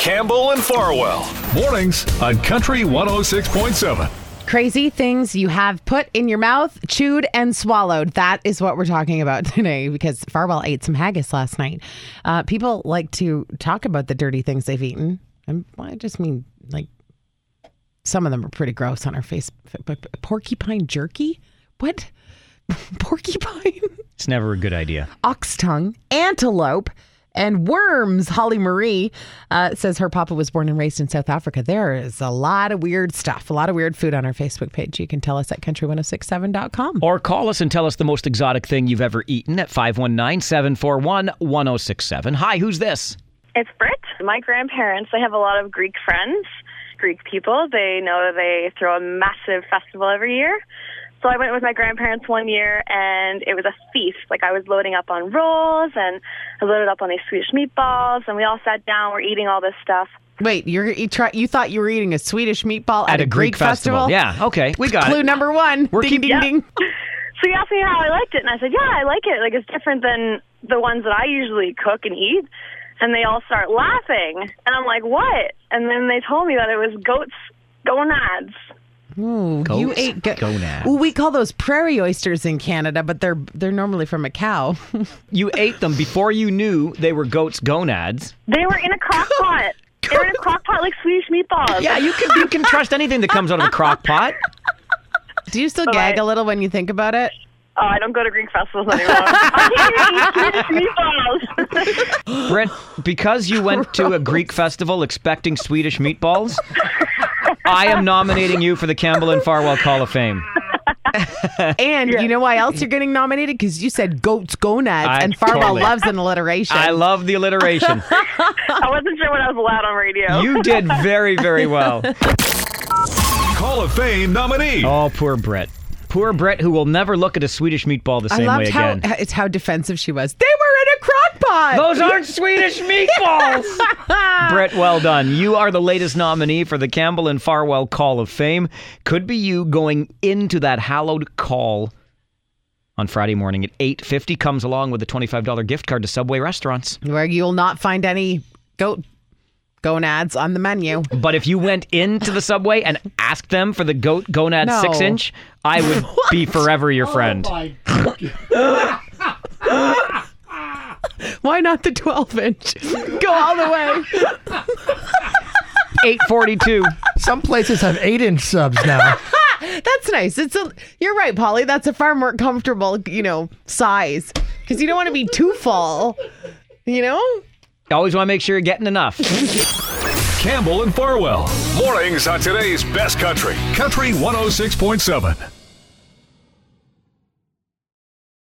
Campbell and Farwell. Mornings on Country 106.7. Crazy things you have put in your mouth, chewed, and swallowed. That is what we're talking about today because Farwell ate some haggis last night. People like to talk about the dirty things they've eaten. And I just mean, like, some of them are pretty gross on our face. But porcupine jerky? What? Porcupine? It's never a good idea. Ox tongue, antelope, and worms. Holly Marie says her papa was born and raised in South Africa. There is a lot of weird stuff, a lot of weird food on our Facebook page. You can tell us at country1067.com. Or call us and tell us the most exotic thing you've ever eaten at 519-741-1067. Hi, who's this? It's Britt. My grandparents, they have a lot of Greek friends, Greek people. They know that they throw a massive festival every year. So I went with my grandparents one year, and it was a feast. Like, I was loading up on rolls, and I loaded up on these Swedish meatballs, and we all sat down. We're eating all this stuff. Wait, you thought you were eating a Swedish meatball at a Greek festival? Yeah, okay, we got Clue it. number one. Ding, ding, ding. So he asked me how I liked it, and I said, yeah, I like it. Like, it's different than the ones that I usually cook and eat. And they all start laughing, and I'm like, what? And then they told me that it was gonads. Ooh, Goats? You ate Gonads. Ooh, we call those prairie oysters in Canada, but they're normally from a cow. You ate them before you knew they were goats' gonads. They were in a crock pot. They were in a crock pot like Swedish meatballs. Yeah, you can trust anything that comes out of a crock pot. Do you still gag a little when you think about it? Oh, I don't go to Greek festivals anymore. I'm here to eat Swedish meatballs. Brent, because you went to a Greek festival expecting Swedish meatballs, I am nominating you for the Campbell and Farwell Call of Fame. And you know why else you're getting nominated? Because you said goats, gonads, and Farwell loves an alliteration. I love the alliteration. I wasn't sure when I was allowed on radio. You did very, very well. Hall of Fame nominee. Oh, poor Brett. Poor Brett, who will never look at a Swedish meatball the same way again. It's how defensive she was. They were in a crock pot. Those aren't Swedish meatballs. Brett, well done. You are the latest nominee for the Campbell and Farwell Call of Fame. Could be you going into that hallowed call on Friday morning at 8:50. Comes along with a $25 gift card to Subway restaurants. Where you'll not find any gonads on the menu. But if you went into the Subway and asked them for the gonad No. 6-inch, I would be forever your friend. Oh my God. Why not the 12-inch? Go all the way. 8:42. Some places have 8-inch subs now. That's nice. You're right, Polly. That's a far more comfortable, size. Because you don't want to be too full. Always want to make sure you're getting enough. Campbell and Farwell. Mornings on today's best country. Country 106.7.